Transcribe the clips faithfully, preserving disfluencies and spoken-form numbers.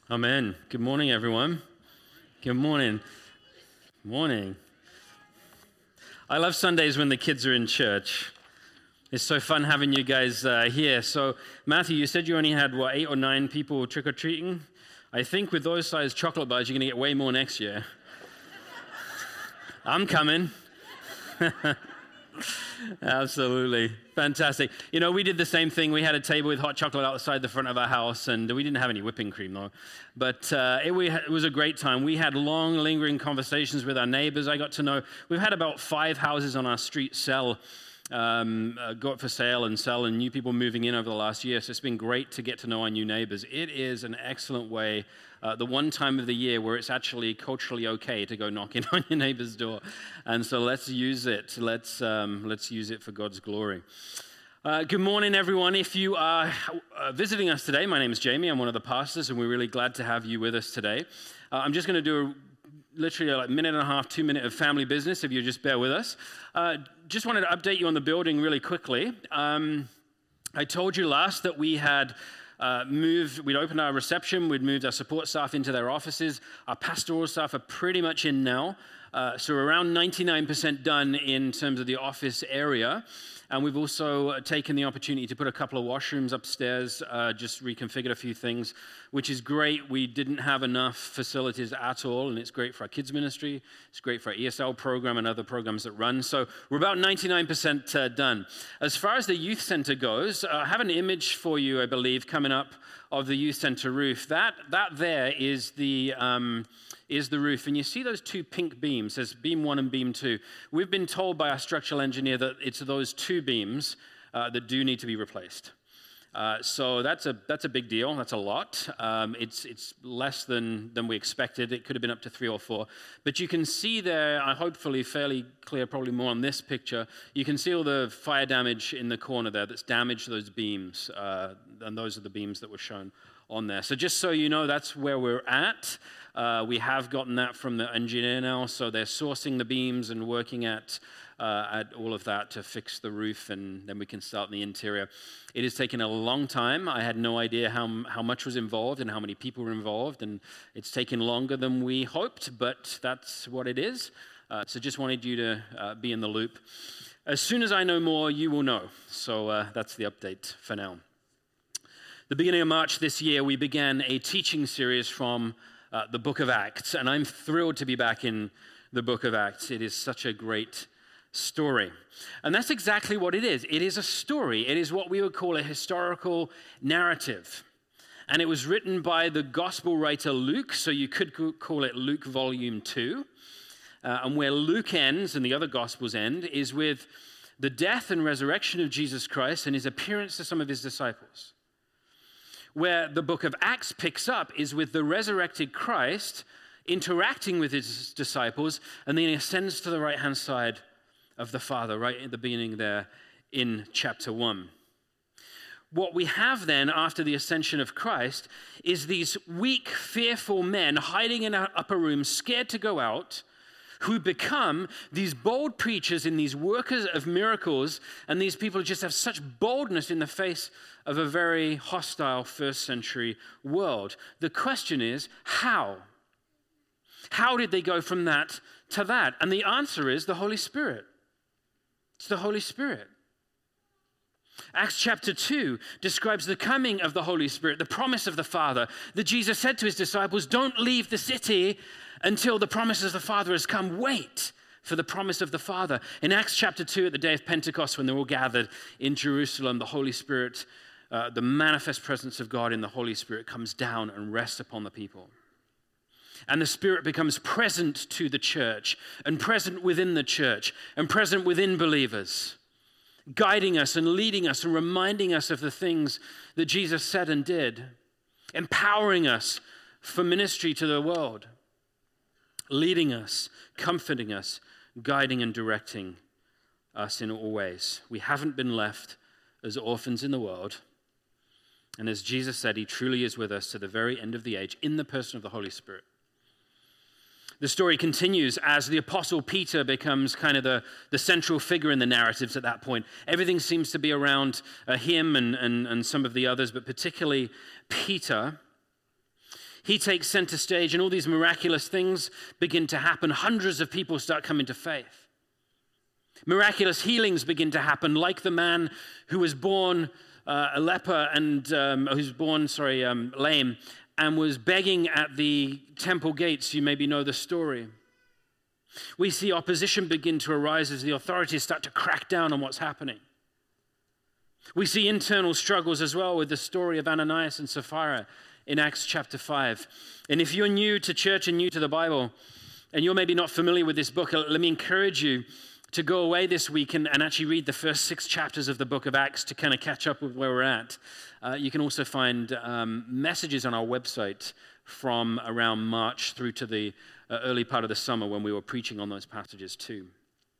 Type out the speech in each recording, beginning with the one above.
Amen. Good morning, everyone. Good morning. Morning. I love Sundays when the kids are in church. It's so fun having you guys uh, here. So, Matthew, you said you only had, what, eight or nine people trick-or-treating? I think with those size chocolate bars, you're going to get way more next year. I'm coming. Absolutely. Fantastic. You know, we did the same thing. We had a table with hot chocolate outside the front of our house, and we didn't have any whipping cream, though. But uh, it, we, it was a great time. We had long, lingering conversations with our neighbors. I got to know, we've had about five houses on our street sell, um, uh, go up for sale and sell, and new people moving in over the last year. So it's been great to get to know our new neighbors. It is an excellent way, uh, the one time of the year where it's actually culturally okay to go knocking on your neighbor's door. And so let's use it. Let's, um, let's use it for God's glory. Uh, good morning, everyone. If you are uh, visiting us today, my name is Jamie. I'm one of the pastors, and we're really glad to have you with us today. Uh, I'm just going to do a literally a like minute and a half, two minute of family business, if you just bear with us. Uh, just wanted to update you on the building really quickly. Um, I told you last that we had uh, moved, we'd opened our reception, we'd moved our support staff into their offices. Our pastoral staff are pretty much in now. Uh, so we're around ninety-nine percent done in terms of the office area. And we've also taken the opportunity to put a couple of washrooms upstairs, uh, just reconfigured a few things, which is great. We didn't have enough facilities at all, and it's great for our kids ministry. It's great for our E S L program and other programs that run. So we're about ninety-nine percent uh, done. As far as the youth center goes, uh, I have an image for you, I believe, coming up of the youth center roof. That that there is the... Um, is the roof. And you see those two pink beams, there's beam one and beam two. We've been told by our structural engineer that it's those two beams uh, that do need to be replaced. Uh, so that's a that's a big deal. That's a lot. Um, it's it's less than, than we expected. It could have been up to three or four. But you can see there, uh, hopefully fairly clear, probably more on this picture, you can see all the fire damage in the corner there that's damaged those beams. Uh, and those are the beams that were shown on there. So just so you know, that's where we're at. Uh, we have gotten that from the engineer now, so they're sourcing the beams and working at uh, at all of that to fix the roof, and then we can start in the interior. It has taken a long time. I had no idea how how much was involved and how many people were involved, and it's taken longer than we hoped, but that's what it is. Uh, so just wanted you to uh, be in the loop. As soon as I know more, you will know. So uh, that's the update for now. The beginning of March this year, we began a teaching series from Uh, the book of Acts, and I'm thrilled to be back in the book of Acts. It is such a great story. And that's exactly what it is. It is a story. It is what we would call a historical narrative. And it was written by the gospel writer Luke, so you could call it Luke Volume two. Uh, and where Luke ends and the other gospels end is with the death and resurrection of Jesus Christ and his appearance to some of his disciples. Where the book of Acts picks up is with the resurrected Christ interacting with his disciples, and then he ascends to the right-hand side of the Father, right at the beginning there in chapter one. What we have then after the ascension of Christ is these weak, fearful men hiding in an upper room, scared to go out, who become these bold preachers and these workers of miracles, and these people just have such boldness in the face of a very hostile first century world. The question is, how? How did they go from that to that? And the answer is the Holy Spirit. It's the Holy Spirit. Acts chapter two describes the coming of the Holy Spirit, the promise of the Father, that Jesus said to his disciples, don't leave the city until the promise of the Father has come. Wait for the promise of the Father. In Acts chapter two, at the day of Pentecost, when they're all gathered in Jerusalem, the Holy Spirit, uh, the manifest presence of God in the Holy Spirit comes down and rests upon the people. And the Spirit becomes present to the church and present within the church and present within believers, guiding us and leading us and reminding us of the things that Jesus said and did, empowering us for ministry to the world, leading us, comforting us, guiding and directing us in all ways. We haven't been left as orphans in the world. And as Jesus said, he truly is with us to the very end of the age in the person of the Holy Spirit. The story continues as the Apostle Peter becomes kind of the, the central figure in the narratives at that point. Everything seems to be around uh, him and, and, and some of the others, but particularly Peter. He takes center stage, and all these miraculous things begin to happen. Hundreds of people start coming to faith. Miraculous healings begin to happen, like the man who was born uh, a leper and um, who's born, sorry, um, lame, and was begging at the temple gates. You maybe know the story. We see opposition begin to arise as the authorities start to crack down on what's happening. We see internal struggles as well with the story of Ananias and Sapphira in Acts chapter five. And if you're new to church and new to the Bible, and you're maybe not familiar with this book, let me encourage you to go away this week and, and actually read the first six chapters of the book of Acts to kind of catch up with where we're at. Uh, you can also find um, messages on our website from around March through to the uh, early part of the summer when we were preaching on those passages too.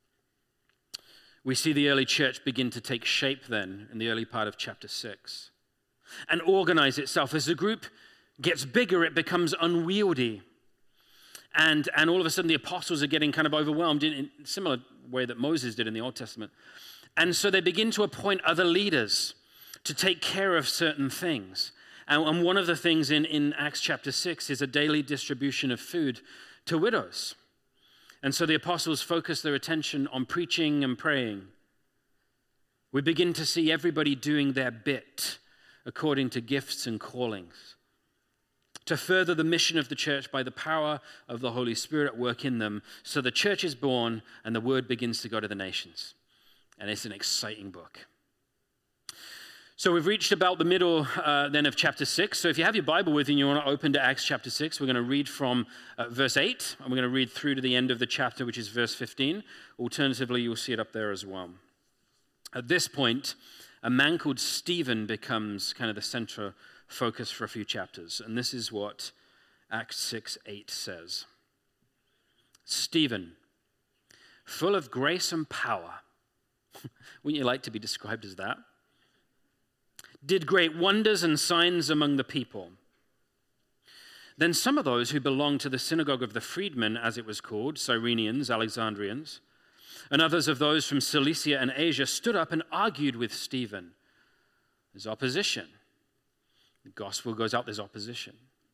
We see the early church begin to take shape then in the early part of chapter six and organize itself. As the group gets bigger, it becomes unwieldy. And, and all of a sudden the apostles are getting kind of overwhelmed in, in a similar way that Moses did in the Old Testament. And so they begin to appoint other leaders to take care of certain things. And, and one of the things in, in Acts chapter six is a daily distribution of food to widows. And so the apostles focus their attention on preaching and praying. We begin to see everybody doing their bit according to gifts and callings, to further the mission of the church by the power of the Holy Spirit at work in them. So the church is born and the word begins to go to the nations. And it's an exciting book. So we've reached about the middle uh, then of chapter six. So if you have your Bible with you and you want to open to Acts chapter six, we're going to read from uh, verse eight, and we're going to read through to the end of the chapter, which is verse fifteen. Alternatively, you'll see it up there as well. At this point, a man called Stephen becomes kind of the central focus for a few chapters. And this is what Acts six eight says. Stephen, full of grace and power. Wouldn't you like to be described as that? Did great wonders and signs among the people. Then some of those who belonged to the synagogue of the freedmen, as it was called, Cyrenians, Alexandrians, and others of those from Cilicia and Asia stood up and argued with Stephen. There's opposition. The gospel goes out, there's opposition.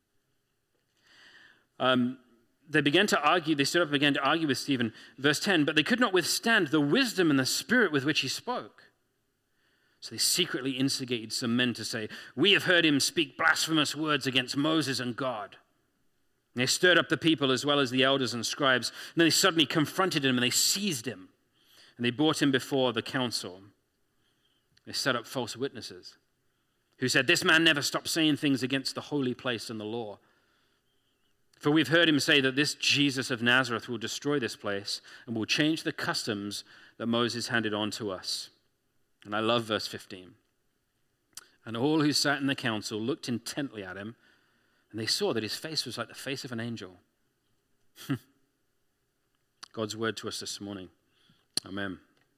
Um, they began to argue, they stood up and began to argue with Stephen. Verse ten, but they could not withstand the wisdom and the spirit with which he spoke. So they secretly instigated some men to say, we have heard him speak blasphemous words against Moses and God. And they stirred up the people as well as the elders and scribes. And then they suddenly confronted him and they seized him. And they brought him before the council. They set up false witnesses who said, this man never stopped saying things against the holy place and the law. For we've heard him say that this Jesus of Nazareth will destroy this place and will change the customs that Moses handed on to us. And I love verse fifteen. And all who sat in the council looked intently at him, and they saw that his face was like the face of an angel. God's word to us this morning. Amen.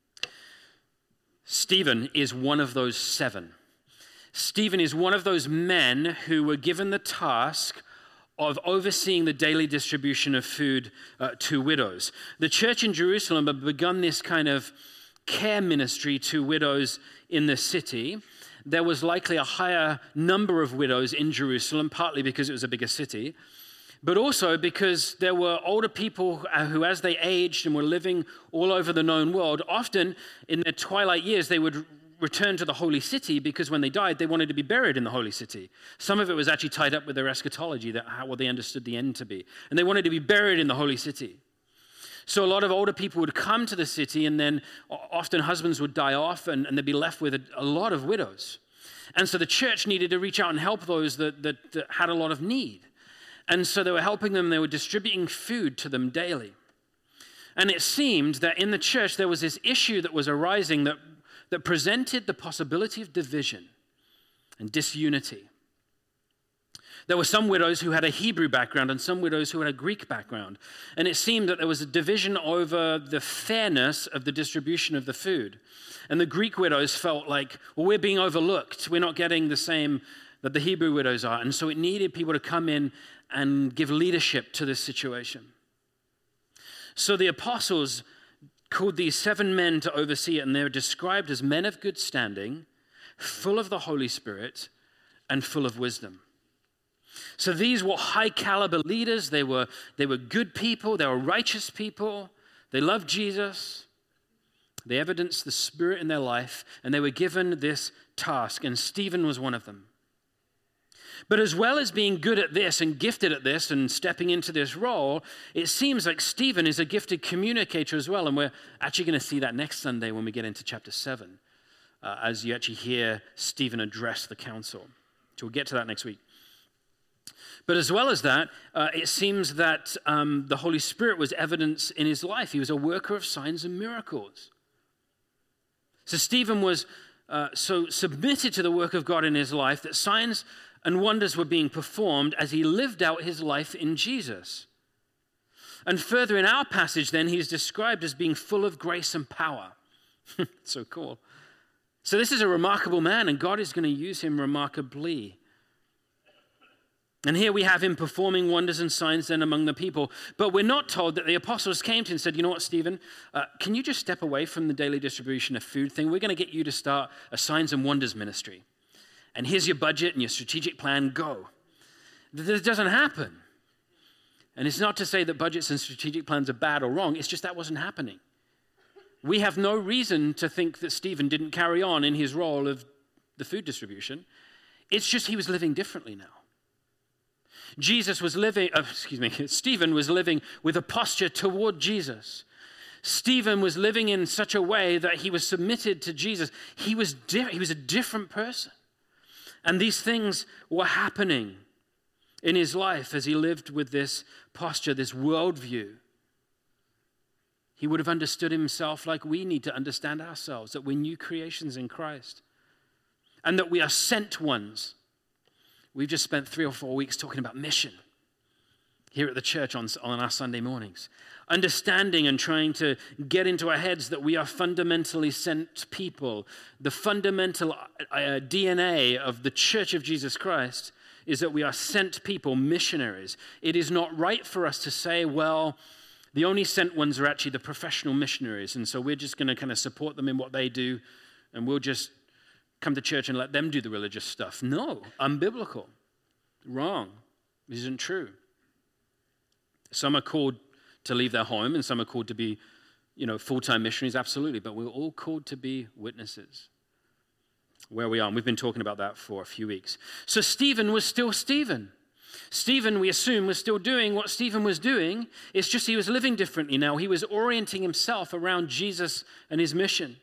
Stephen is one of those seven. Stephen is one of those men who were given the task of overseeing the daily distribution of food uh, to widows. The church in Jerusalem had begun this kind of care ministry to widows in the city. There was likely a higher number of widows in Jerusalem, partly because it was a bigger city, but also because there were older people who, as they aged and were living all over the known world, often in their twilight years, they would return to the holy city because when they died, they wanted to be buried in the holy city. Some of it was actually tied up with their eschatology, that how what they understood the end to be. And they wanted to be buried in the holy city. So a lot of older people would come to the city, and then often husbands would die off, and, and they'd be left with a, a lot of widows. And so the church needed to reach out and help those that, that, that had a lot of need. And so they were helping them. They were distributing food to them daily. And it seemed that in the church there was this issue that was arising that, that presented the possibility of division and disunity. There were some widows who had a Hebrew background and some widows who had a Greek background. And it seemed that there was a division over the fairness of the distribution of the food. And the Greek widows felt like, well, we're being overlooked. We're not getting the same that the Hebrew widows are. And so it needed people to come in and give leadership to this situation. So the apostles called these seven men to oversee it, and they were described as men of good standing, full of the Holy Spirit, and full of wisdom. So these were high caliber leaders. They were, they were good people. They were righteous people. They loved Jesus. They evidenced the Spirit in their life, and they were given this task, and Stephen was one of them. But as well as being good at this and gifted at this and stepping into this role, it seems like Stephen is a gifted communicator as well, and we're actually going to see that next Sunday when we get into chapter seven, uh, as you actually hear Stephen address the council. So we'll get to that next week. But as well as that, uh, it seems that um, the Holy Spirit was evidence in his life. He was a worker of signs and miracles. So Stephen was uh, so submitted to the work of God in his life that signs and wonders were being performed as he lived out his life in Jesus. And further in our passage then, he's described as being full of grace and power. So cool. So this is a remarkable man, and God is going to use him remarkably. And here we have him performing wonders and signs then among the people. But we're not told that the apostles came to him and said, you know what, Stephen, uh, can you just step away from the daily distribution of food thing? We're going to get you to start a signs and wonders ministry. And here's your budget and your strategic plan, go. This doesn't happen. And it's not to say that budgets and strategic plans are bad or wrong. It's just that wasn't happening. We have no reason to think that Stephen didn't carry on in his role of the food distribution. It's just he was living differently now. Jesus was living, uh, excuse me, Stephen was living with a posture toward Jesus. Stephen was living in such a way that he was submitted to Jesus. He was, di- he was a different person. And these things were happening in his life as he lived with this posture, this worldview. He would have understood himself like we need to understand ourselves, that we're new creations in Christ and that we are sent ones. We've just spent three or four weeks talking about mission here at the church on, on our Sunday mornings. Understanding and trying to get into our heads that we are fundamentally sent people. The fundamental uh, D N A of the Church of Jesus Christ is that we are sent people, missionaries. It is not right for us to say, well, the only sent ones are actually the professional missionaries, and so we're just going to kind of support them in what they do, and we'll just come to church and let them do the religious stuff. No, unbiblical. Wrong. This isn't true. Some are called to leave their home, and some are called to be, you know, full-time missionaries, absolutely, but we're all called to be witnesses where we are, and we've been talking about that for a few weeks. So Stephen was still Stephen. Stephen, we assume, was still doing what Stephen was doing. It's just he was living differently now. He was orienting himself around Jesus and his mission.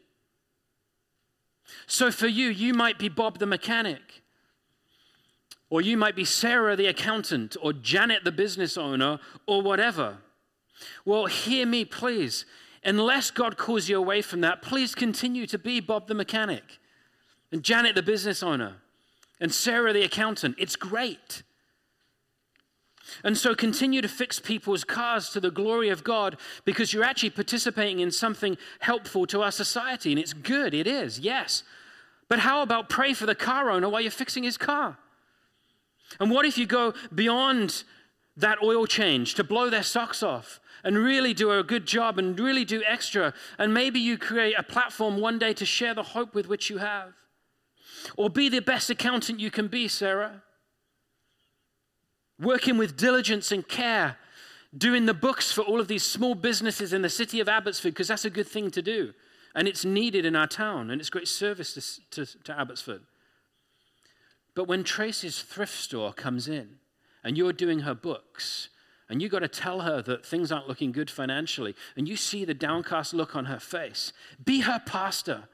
So for you, you might be Bob the mechanic, or you might be Sarah the accountant, or Janet the business owner, or whatever. Well, hear me, please. Unless God calls you away from that, please continue to be Bob the mechanic, and Janet the business owner, and Sarah the accountant. It's great. And so continue to fix people's cars to the glory of God, because you're actually participating in something helpful to our society, and it's good, it is, yes. But how about pray for the car owner while you're fixing his car? And what if you go beyond that oil change to blow their socks off and really do a good job and really do extra, and maybe you create a platform one day to share the hope with which you have? Or be the best accountant you can be, Sarah. Working with diligence and care, doing the books for all of these small businesses in the city of Abbotsford, because that's a good thing to do. And it's needed in our town, and it's great service to, to, to Abbotsford. But when Tracy's thrift store comes in, and you're doing her books, and you got to tell her that things aren't looking good financially, and you see the downcast look on her face, be her pastor.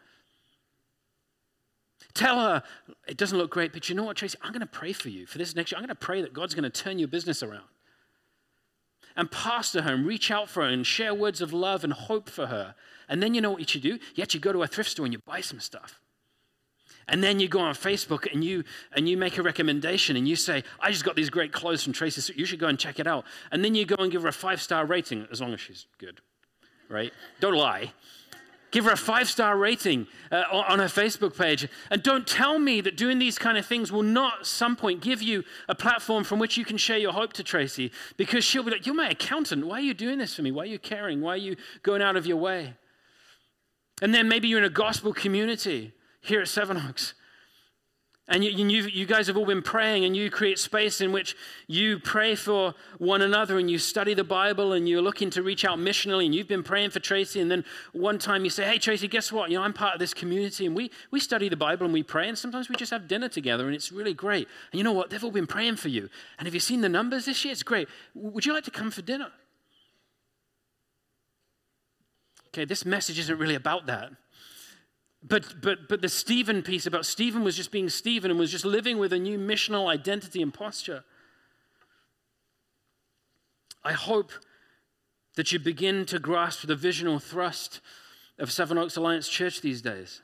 Tell her, it doesn't look great, but you know what, Tracy? I'm going to pray for you for this next year. I'm going to pray that God's going to turn your business around. And pastor her and reach out for her and share words of love and hope for her. And then you know what you should do? You actually go to a thrift store and you buy some stuff. And then you go on Facebook and you and you make a recommendation and you say, I just got these great clothes from Tracy, so you should go and check it out. And then you go and give her a five-star rating, as long as she's good, right? Don't lie. Give her a five-star rating uh, on her Facebook page. And don't tell me that doing these kind of things will not at some point give you a platform from which you can share your hope to Tracy, because she'll be like, you're my accountant. Why are you doing this for me? Why are you caring? Why are you going out of your way? And then maybe you're in a gospel community here at Seven Oaks. And you, you, you guys have all been praying, and you create space in which you pray for one another, and you study the Bible, and you're looking to reach out missionally, and you've been praying for Tracy, and then one time you say, hey, Tracy, guess what? You know, I'm part of this community, and we, we study the Bible, and we pray, and sometimes we just have dinner together, and it's really great. And you know what? They've all been praying for you. And have you seen the numbers this year? It's great. Would you like to come for dinner? Okay, this message isn't really about that. But but but the Stephen piece about Stephen was just being Stephen and was just living with a new missional identity and posture. I hope that you begin to grasp the vision or thrust of Seven Oaks Alliance Church these days.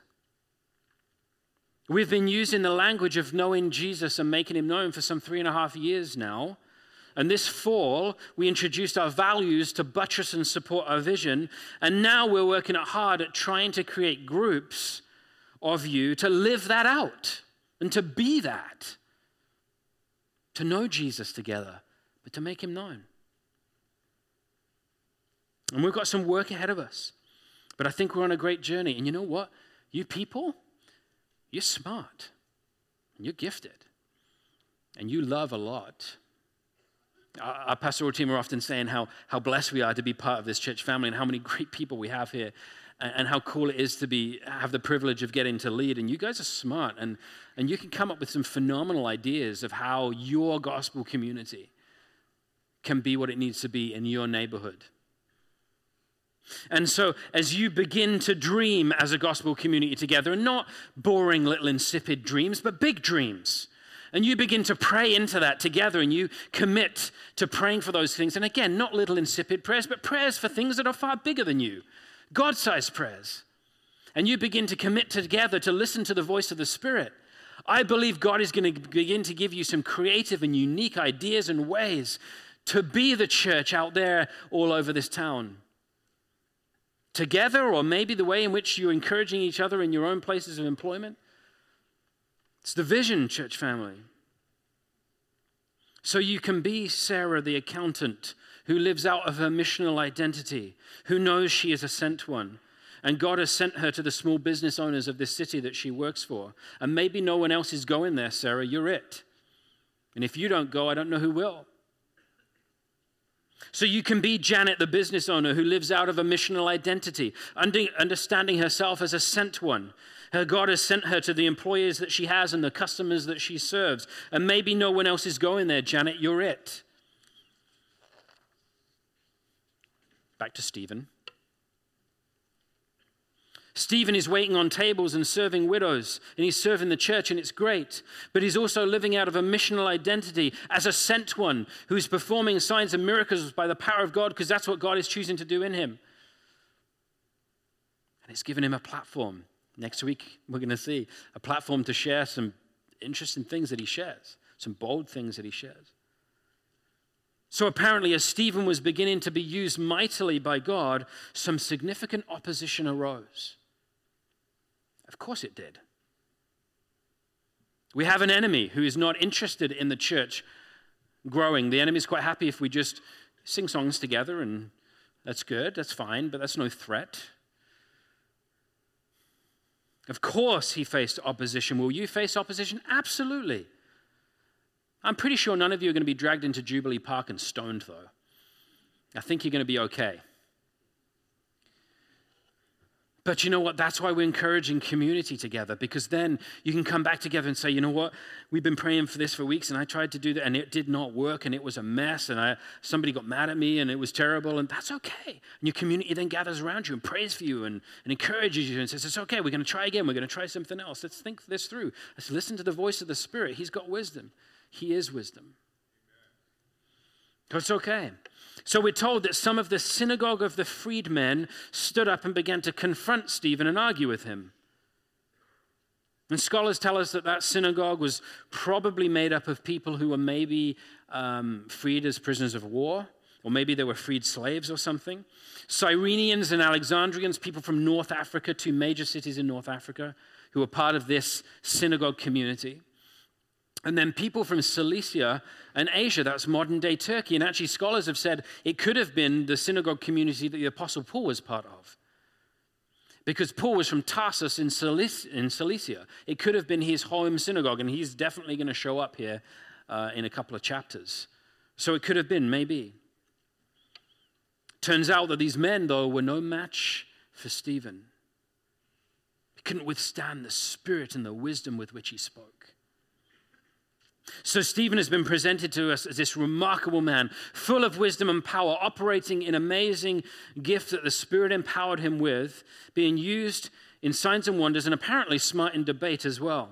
We've been using the language of knowing Jesus and making him known for some three and a half years now. And this fall, we introduced our values to buttress and support our vision. And now we're working hard at trying to create groups of you to live that out and to be that. To know Jesus together, but to make him known. And we've got some work ahead of us. But I think we're on a great journey. And you know what? You people, you're smart. And you're gifted. And you love a lot. Our pastoral team are often saying how, how blessed we are to be part of this church family and how many great people we have here and, and how cool it is to be have the privilege of getting to lead. And you guys are smart and, and you can come up with some phenomenal ideas of how your gospel community can be what it needs to be in your neighborhood. And so as you begin to dream as a gospel community together, and not boring little insipid dreams, but big dreams, and you begin to pray into that together and you commit to praying for those things. And again, not little insipid prayers, but prayers for things that are far bigger than you. God-sized prayers. And you begin to commit together to listen to the voice of the Spirit. I believe God is going to begin to give you some creative and unique ideas and ways to be the church out there all over this town. Together, or maybe the way in which you're encouraging each other in your own places of employment. It's the vision, church family. So you can be Sarah, the accountant, who lives out of her missional identity, who knows she is a sent one. And God has sent her to the small business owners of this city that she works for. And maybe no one else is going there, Sarah. You're it. And if you don't go, I don't know who will. So you can be Janet, the business owner, who lives out of a missional identity, understanding herself as a sent one. Her God has sent her to the employers that she has and the customers that she serves. And maybe no one else is going there, Janet, you're it. Back to Stephen. Stephen is waiting on tables and serving widows, and he's serving the church, and it's great. But he's also living out of a missional identity as a sent one who's performing signs and miracles by the power of God, because that's what God is choosing to do in him. And it's given him a platform. Next week, we're going to see a platform to share some interesting things that he shares, some bold things that he shares. So apparently, as Stephen was beginning to be used mightily by God, some significant opposition arose. Of course it did. We have an enemy who is not interested in the church growing. The enemy is quite happy if we just sing songs together, and that's good, that's fine, but that's no threat. Of course he faced opposition. Will you face opposition? Absolutely. I'm pretty sure none of you are going to be dragged into Jubilee Park and stoned, though. I think you're going to be okay. But you know what? That's why we're encouraging community together, because then you can come back together and say, you know what? We've been praying for this for weeks, and I tried to do that, and it did not work, and it was a mess, and I, somebody got mad at me, and it was terrible, and that's okay. And your community then gathers around you and prays for you and, and encourages you and says, it's okay, we're going to try again. We're going to try something else. Let's think this through. Let's listen to the voice of the Spirit. He's got wisdom. He is wisdom. So it's okay. So we're told that some of the synagogue of the freedmen stood up and began to confront Stephen and argue with him. And scholars tell us that that synagogue was probably made up of people who were maybe um, freed as prisoners of war, or maybe they were freed slaves or something. Cyrenians and Alexandrians, people from North Africa, two major cities in North Africa, who were part of this synagogue community. And then people from Cilicia and Asia, that's modern-day Turkey. And actually, scholars have said it could have been the synagogue community that the Apostle Paul was part of. Because Paul was from Tarsus in Cilicia. It could have been his home synagogue, and he's definitely going to show up here uh, in a couple of chapters. So it could have been, maybe. Turns out that these men, though, were no match for Stephen. He couldn't withstand the spirit and the wisdom with which he spoke. So Stephen has been presented to us as this remarkable man, full of wisdom and power, operating in amazing gift that the Spirit empowered him with, being used in signs and wonders, and apparently smart in debate as well.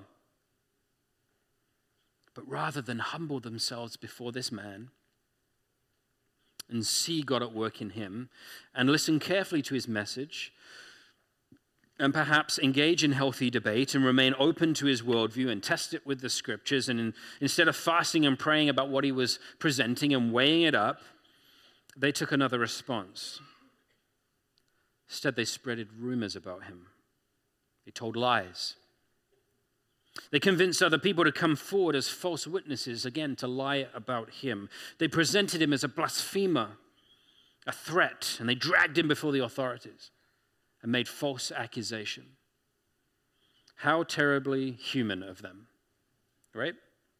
But rather than humble themselves before this man and see God at work in him and listen carefully to his message, and perhaps engage in healthy debate and remain open to his worldview and test it with the scriptures, and in, instead of fasting and praying about what he was presenting and weighing it up, they took another response. Instead, they spreaded rumors about him. They told lies. They convinced other people to come forward as false witnesses, again, to lie about him. They presented him as a blasphemer, a threat, and they dragged him before the authorities and made false accusation. How terribly human of them, right?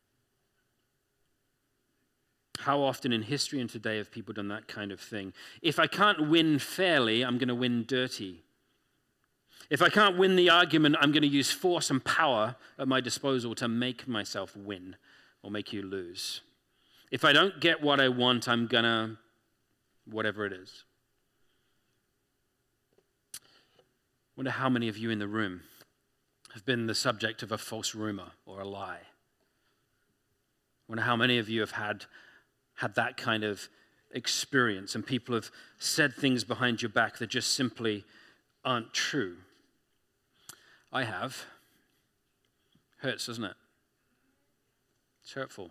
How often in history and today have people done that kind of thing? If I can't win fairly, I'm going to win dirty. If I can't win the argument, I'm going to use force and power at my disposal to make myself win or make you lose. If I don't get what I want, I'm going to, whatever it is. I wonder how many of you in the room have been the subject of a false rumor or a lie. I wonder how many of you have had, had that kind of experience and people have said things behind your back that just simply aren't true. I have. Hurts, doesn't it? It's hurtful.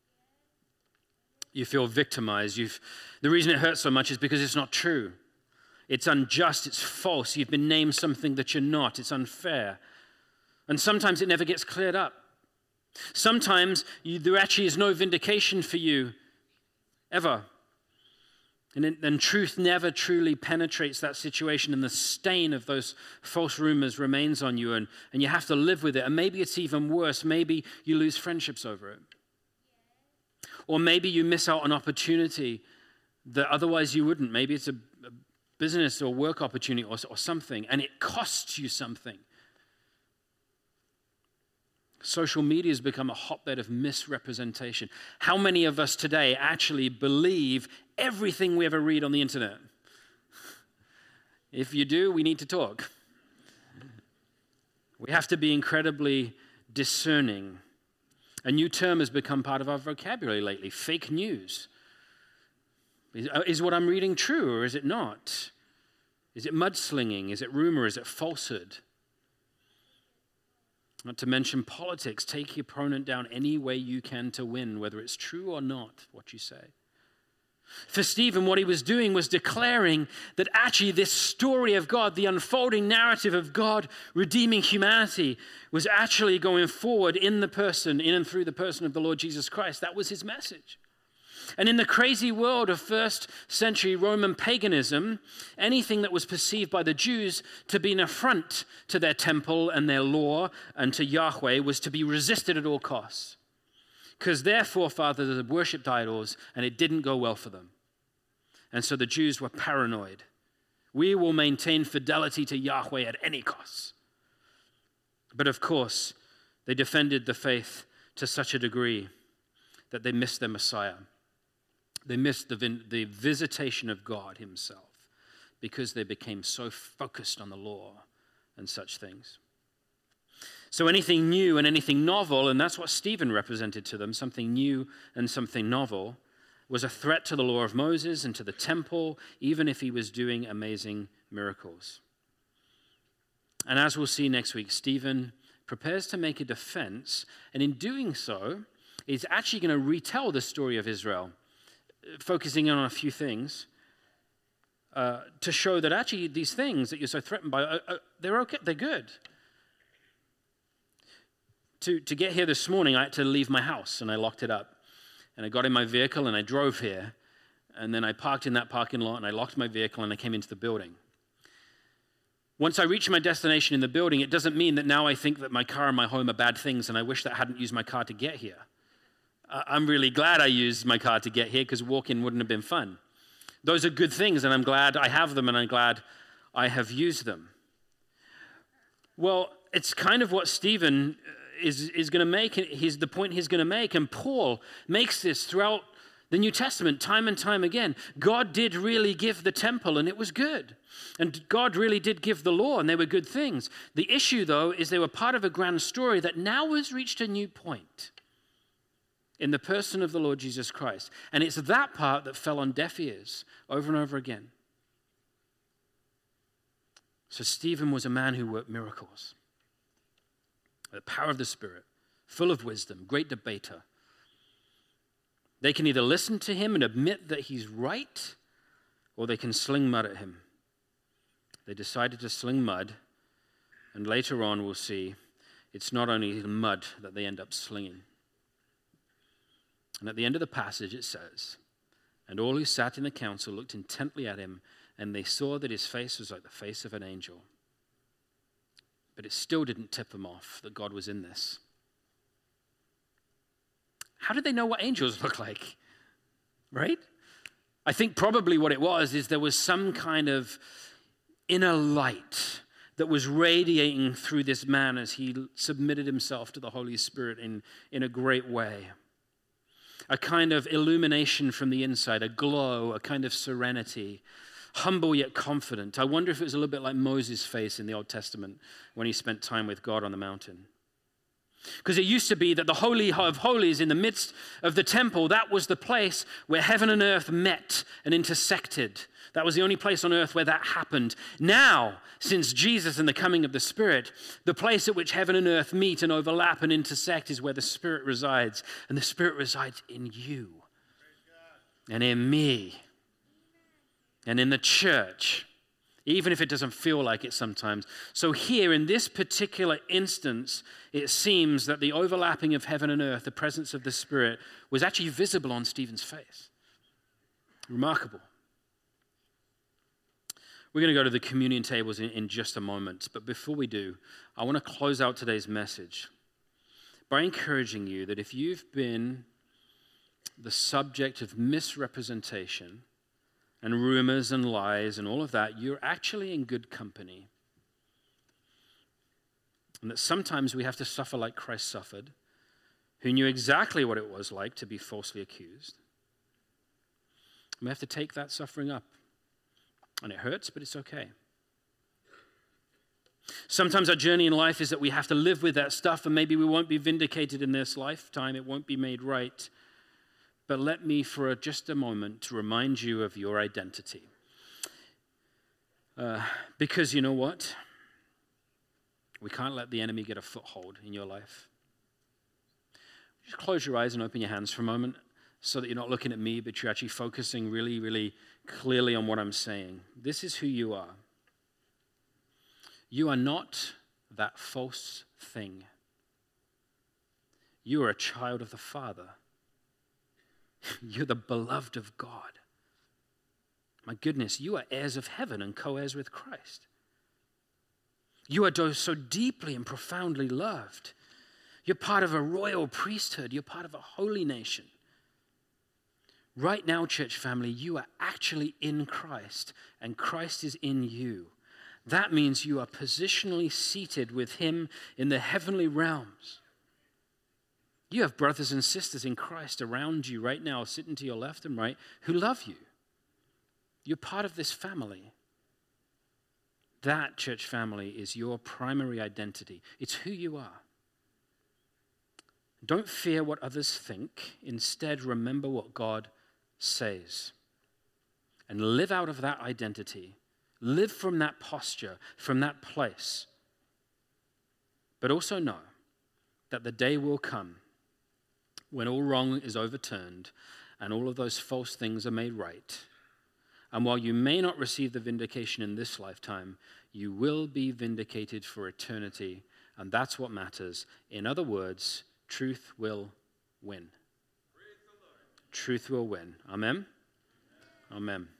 You feel victimized. You've, the reason it hurts so much is because it's not true. It's unjust, it's false. You've been named something that you're not. It's unfair. And sometimes it never gets cleared up. Sometimes you, there actually is no vindication for you, ever. And then truth never truly penetrates that situation, and the stain of those false rumors remains on you, and, and you have to live with it. And maybe it's even worse. Maybe you lose friendships over it. Or maybe you miss out on opportunity that otherwise you wouldn't. Maybe it's a business or work opportunity or, or something, and it costs you something. Social media has become a hotbed of misrepresentation. How many of us today actually believe everything we ever read on the internet? If you do, we need to talk. We have to be incredibly discerning. A new term has become part of our vocabulary lately, fake news. Is what I'm reading true or is it not? Is it mudslinging? Is it rumor? Is it falsehood? Not to mention politics. Take your opponent down any way you can to win, whether it's true or not, what you say. For Stephen, what he was doing was declaring that actually this story of God, the unfolding narrative of God redeeming humanity, was actually going forward in the person, in and through the person of the Lord Jesus Christ. That was his message. And in the crazy world of first century Roman paganism, anything that was perceived by the Jews to be an affront to their temple and their law and to Yahweh was to be resisted at all costs. Because their forefathers had worshipped idols and it didn't go well for them. And so the Jews were paranoid. We will maintain fidelity to Yahweh at any cost. But of course, they defended the faith to such a degree that they missed their Messiah. They missed the, vin- the visitation of God himself because they became so focused on the law and such things. So anything new and anything novel, and that's what Stephen represented to them, something new and something novel, was a threat to the law of Moses and to the temple, even if he was doing amazing miracles. And as we'll see next week, Stephen prepares to make a defense, and in doing so, is actually going to retell the story of Israel, focusing on a few things uh, to show that actually these things that you're so threatened by, uh, uh, they're okay, they're good. To, to get here this morning, I had to leave my house, and I locked it up. And I got in my vehicle, and I drove here. And then I parked in that parking lot, and I locked my vehicle, and I came into the building. Once I reach my destination in the building, it doesn't mean that now I think that my car and my home are bad things and I wish that I hadn't used my car to get here. I'm really glad I used my car to get here because walking wouldn't have been fun. Those are good things, and I'm glad I have them, and I'm glad I have used them. Well, it's kind of what Stephen is, is going to make, he's, the point he's going to make, and Paul makes this throughout the New Testament time and time again. God did really give the temple, and it was good. And God really did give the law, and they were good things. The issue, though, is they were part of a grand story that now has reached a new point in the person of the Lord Jesus Christ. And it's that part that fell on deaf ears over and over again. So Stephen was a man who worked miracles. The power of the Spirit, full of wisdom, great debater. They can either listen to him and admit that he's right, or they can sling mud at him. They decided to sling mud, and later on we'll see it's not only mud that they end up slinging. And at the end of the passage it says, "And all who sat in the council looked intently at him, and they saw that his face was like the face of an angel." But it still didn't tip them off that God was in this. How did they know what angels look like? Right? I think probably what it was is there was some kind of inner light that was radiating through this man as he submitted himself to the Holy Spirit in, in a great way. A kind of illumination from the inside, a glow, a kind of serenity, humble yet confident. I wonder if it was a little bit like Moses' face in the Old Testament when he spent time with God on the mountain. Because it used to be that the Holy of Holies in the midst of the temple, that was the place where heaven and earth met and intersected. That was the only place on earth where that happened. Now, since Jesus and the coming of the Spirit, the place at which heaven and earth meet and overlap and intersect is where the Spirit resides. And the Spirit resides in you and in me and in the church, even if it doesn't feel like it sometimes. So here, in this particular instance, it seems that the overlapping of heaven and earth, the presence of the Spirit, was actually visible on Stephen's face. Remarkable. We're going to go to the communion tables in, in just a moment. But before we do, I want to close out today's message by encouraging you that if you've been the subject of misrepresentation and rumors and lies and all of that, you're actually in good company. And that sometimes we have to suffer like Christ suffered, who knew exactly what it was like to be falsely accused. And we have to take that suffering up. And it hurts, but it's okay. Sometimes our journey in life is that we have to live with that stuff, and maybe we won't be vindicated in this lifetime. It won't be made right. But let me, for just a moment, remind you of your identity. Uh, because you know what? We can't let the enemy get a foothold in your life. Just close your eyes and open your hands for a moment so that you're not looking at me, but you're actually focusing really, really clearly on what I'm saying. This is who you are. You are not that false thing. You are a child of the Father. You're the beloved of God. My goodness, you are heirs of heaven and co-heirs with Christ. You are so deeply and profoundly loved. You're part of a royal priesthood. You're part of a holy nation. Right now, church family, you are actually in Christ, and Christ is in you. That means you are positionally seated with him in the heavenly realms. You have brothers and sisters in Christ around you right now, sitting to your left and right, who love you. You're part of this family. That, church family, is your primary identity. It's who you are. Don't fear what others think. Instead, remember what God says. And live out of that identity. Live from that posture, from that place. But also know that the day will come when all wrong is overturned and all of those false things are made right. And while you may not receive the vindication in this lifetime, you will be vindicated for eternity, and that's what matters. In other words, truth will win. Truth will win. Amen? Amen.